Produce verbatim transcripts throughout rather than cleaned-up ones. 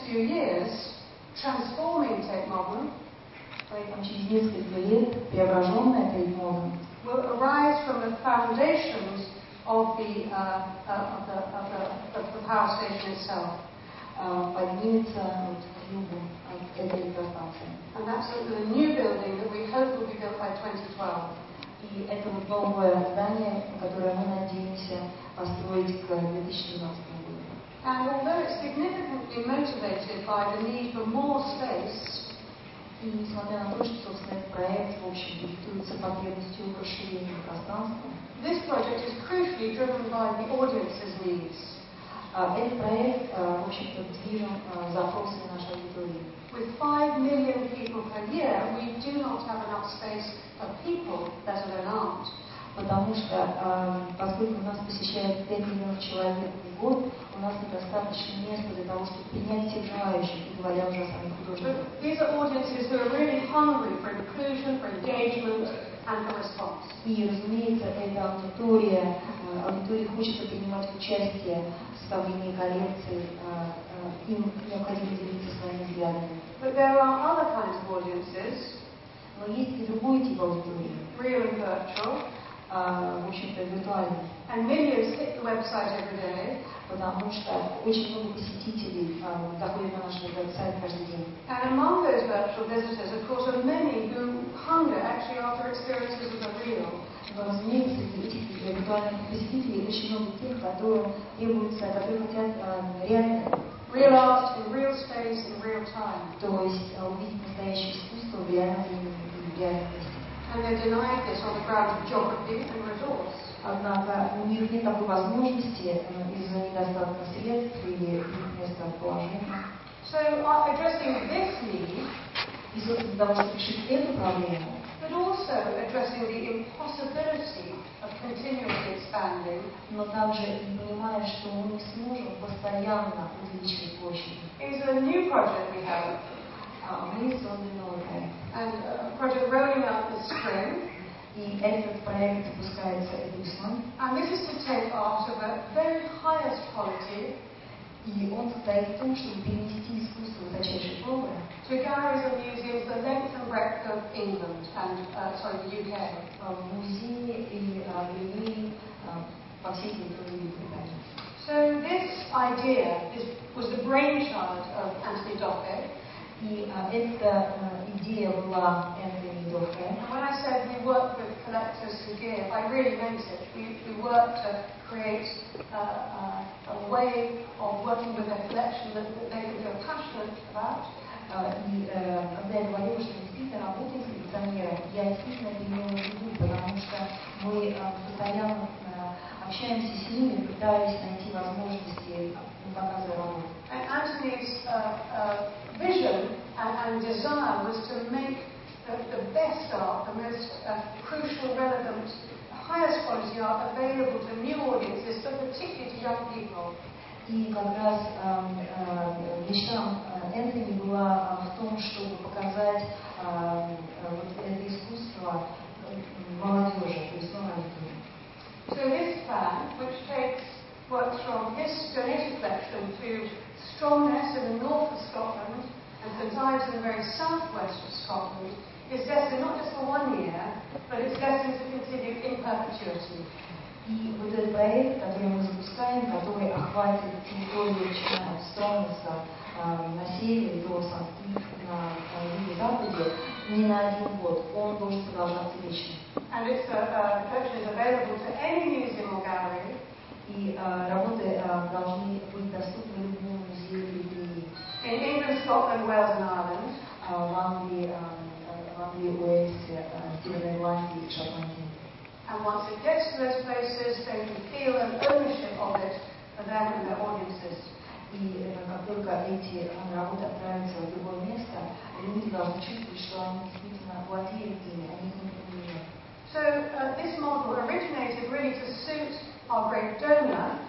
few years, transforming Tate Modern, поэтому через несколько лет преображенная Tate Modern will arise from the foundations of the, uh, uh, of the, of the, of the power station itself. uh, поднимется вот к югу от этой электростанции. And that's the new building that we hope will be built by twenty twelve. И это вот новое здание, которое мы надеемся построить к две тысячи двенадцатому году. And although it's significantly motivated by the need for more space, и несмотря на то, что, собственно, этот проект, в общем, диктуется потребностью в расширении пространства, this project is crucially driven by the audience's needs. Этот проект, в общем-то, движим запросами нашей аудитории. With five million people per year, we do not have enough space for people, let alone art. Потому что, поскольку нас посещает пять миллионов человек в год, у нас недостаточно места для того, чтобы принять всех желающих, не говоря уже о самих художниках. These are audiences who are really hungry for inclusion, for engagement, and for response. И, разумеется, эта аудитория, аудитория хочет принимать участие в составлении коллекций, им необходимо делиться своими взглядами. But there are other kinds of audiences. Но есть и другой тип аудитории. Real and virtual. Uh, в общем-то, виртуальный. And millions hit the website every day. Потому что очень много посетителей uh, заходят на наш веб-сайт каждый день. And among those virtual visitors, of course, are many who hunger actually after experiences of the real. Но, разумеется, среди этих виртуальных посетителей очень много тех, которые требуются, которые хотят uh, реально. Real art in real space in real time. То есть uh, увидеть настоящее искусство в реальном времени и в реальном месте. And they're denied this on the ground of geography and resource. Однако у них нет такой возможности из-за недостатка средств или их местоположения. So, uh, addressing this need, и, собственно, для того, чтобы решить эту проблему, but also addressing the impossibility of continually expanding, но также и понимая, что мы не сможем постоянно увеличивать площадь. is a new project we have. Мы создали новый проект. And a project rolling out this spring. И этот проект запускается этой весной. And this is to take art of the very highest quality. И он состоит в том, чтобы перенести искусство высочайшей пробы to galleries and museums the length and breadth of England and uh, sorry the U K. В музее и галереи по всей территории Великобритании. So this idea is, was the brainchild of Anthony Doffey. И uh, эта uh, идея была Энтони Доффе. And when I said we work with collectors who give, I really meant it. We, we work to create uh, uh, a way of working with their collection that, that they can feel passionate about. Uh, и uh, когда я говорила, что действительно работаем с коллекционерами, я действительно имела в виду, потому что мы uh, постоянно uh, общаемся с ними, пытаясь найти возможности показа работы. And Anthony's uh, uh, vision and, and desire was to make the, the best art, the most uh, crucial, relevant, highest quality art available to new audiences, but particularly to young people. И как раз э, э, мечта Энтони была в том, чтобы показать э, вот это искусство молодежи, то есть молодежи. So this plan, which takes works from his donated collection to Stromness in the north of Scotland and St Ives in the very southwest of Scotland, is destined not just for one year, but it's destined to continue in perpetuity. И вот этот проект, который мы запускаем, который охватит территорию, начиная от Стромнеса э, на севере до Сан-Ив на юго-западе, не на один год, он должен продолжаться вечно. And its uh, collection is available to any museum or gallery. И э, работы э, должны быть доступны любому музею или in England, Scotland, Wales and Ireland. э, в Англии, э, в Англии, Уэльсе, э, Северной Ирландии и Шотландии. And once it gets to those places, they can feel an ownership of it for them and their audiences. И как только эти работы отправятся в другое место, люди должны чувствовать, что они действительно владеют ими, они их не принадлежат. So uh, this model originated really to suit our great donor.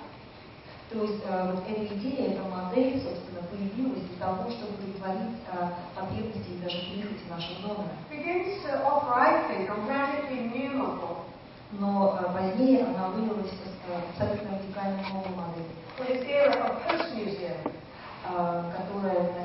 То есть э, вот эта идея, эта модель, собственно, появилась для того, чтобы удовлетворить э, потребности и даже прихоти нашего донора. Begins to offer, I think, a radically new model. Но э, позднее она вылилась в абсолютно радикально новую модель, For this era of post-museum. э, которая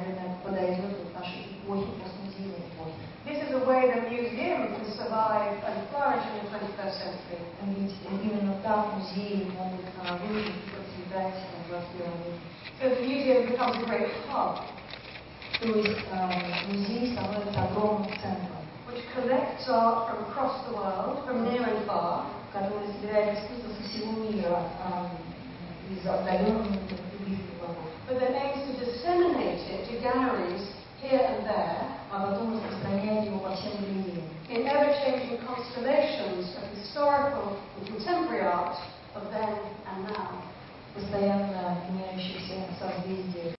музеи могут а, выжить и процветать в двадцать первом веке. So the museum becomes a great hub, То есть а, музей становится огромным центром, which collects art from across the world, from near and far, который собирает искусство со всего мира, а, из отдаленных и близких углов. but then aims to disseminate it to galleries here and there,